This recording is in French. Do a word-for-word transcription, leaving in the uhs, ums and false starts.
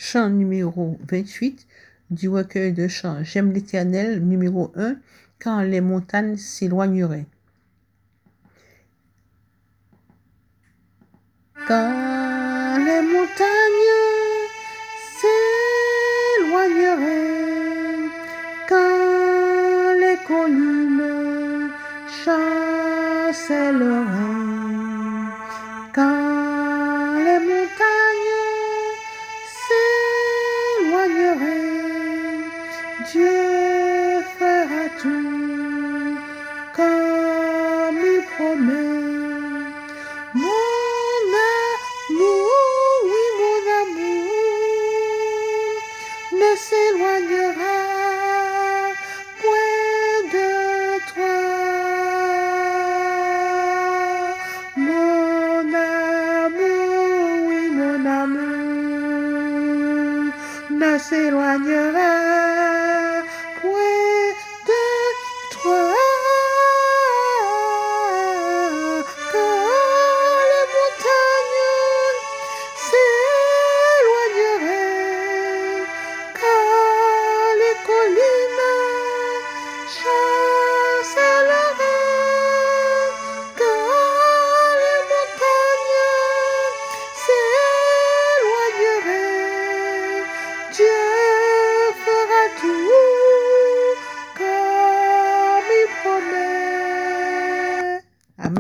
Chant numéro vingt-huit du recueil de chants J'aime l'Éternel, numéro un, quand les montagnes s'éloigneraient. Quand les montagnes s'éloigneraient, quand les collines chancelleraient, quand les montagnes s'éloigneraient, Dieu fera tout comme il promet. Mon amour, oui mon amour, ne s'éloignera point de toi. Mon amour, oui mon amour, ne s'éloignera